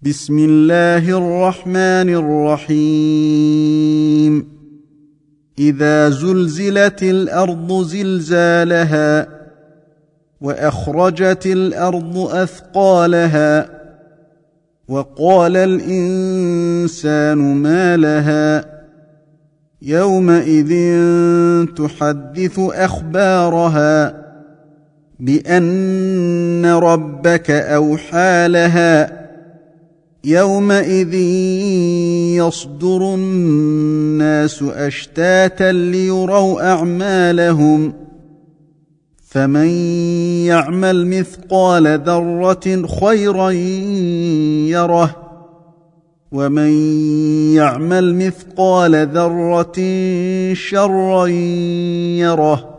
بسم الله الرحمن الرحيم. إذا زلزلت الأرض زلزالها وأخرجت الأرض أثقالها وقال الإنسان ما لها يومئذ تحدث أخبارها بأن ربك أوحى لها يومئذ يصدر الناس أشتاتا ليروا أعمالهم فمن يعمل مثقال ذرة خيرا يره ومن يعمل مثقال ذرة شرا يره